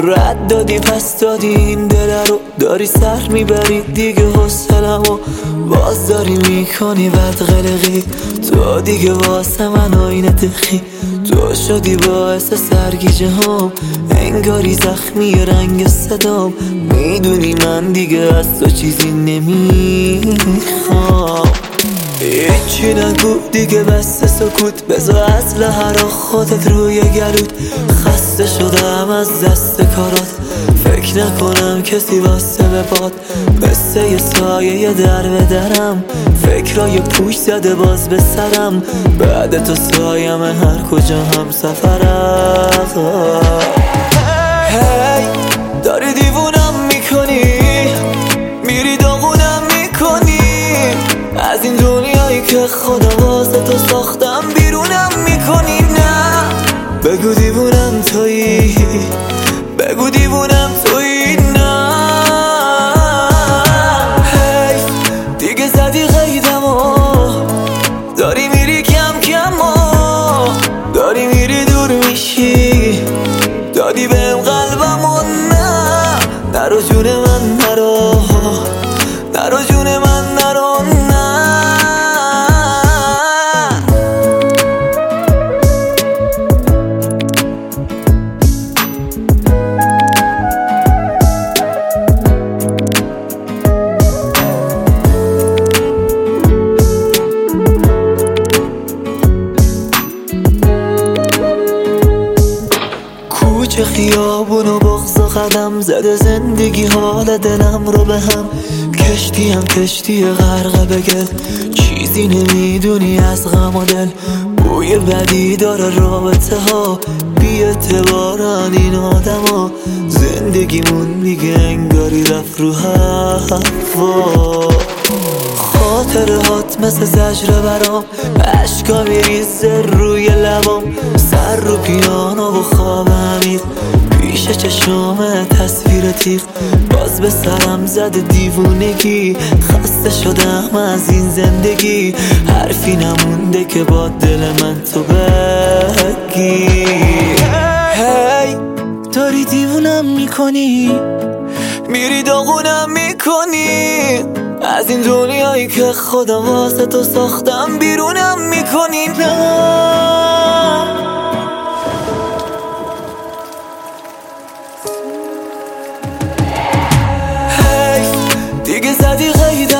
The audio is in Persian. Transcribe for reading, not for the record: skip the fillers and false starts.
رد دادی پس دادی این دل رو، داری سر میبری دیگه حوصله‌مو باز داری میکنی بد قلقی. تو دیگه واسه من آینه دخی، تو شدی باعث سرگیجه هم، انگاری زخمی رنگ صدام. میدونی من دیگه از تو چیزی نمیخوام. هیچی نگو دیگه بس سکوت، بذار اسلحه رو خودت روی گلوت. خسته شدم از دست کارات، فکر نکنم کسی واسه بپاد. مثل یه سایه در به درم، فکرای پوش زده باز به سرم. بعد تو سایم هر کجا هم سفرم. هی داری دیوونم میکنی، میری داغونم میکنی از این دنیایی که خدا واسه تو ساختم. بیرونم میکنی نه، بگو دیوونم تویی، بگو دیوونم تویی. نه حیف دیگه زدی قیدمو، داری میری کم کم و داری میری دور میشی. دادی بهم قلبمو، نه نرو جون من نرو، نرو جون من نرو. کوچه خیابون و بغض و قدم زده زندگی حال دلم رو به هم. کشتی غرقه به گل، چیزی نمیدونی از غم و دل. بوی بدی داره رابطه ها، بی اعتبارن این آدم ها. زندگیمون دیگه انگاری رفت رو هوا. خاطرهات مثل زجر برام، عشقا میریزه روی لبام. سر رو پیانو و خواب عمیق، پیش چشم تصویر تیغ. باز به سرم زده دیوونگی، خسته شدم از این زندگی. حرفی نمونده که با دل من تو بگی. هی داری دیوونم میکنی، میری داغونم میکنی از این دنیایی که خدا واسه تو ساختم. بیرونم میکنی نه، حیف دیگه زدی قید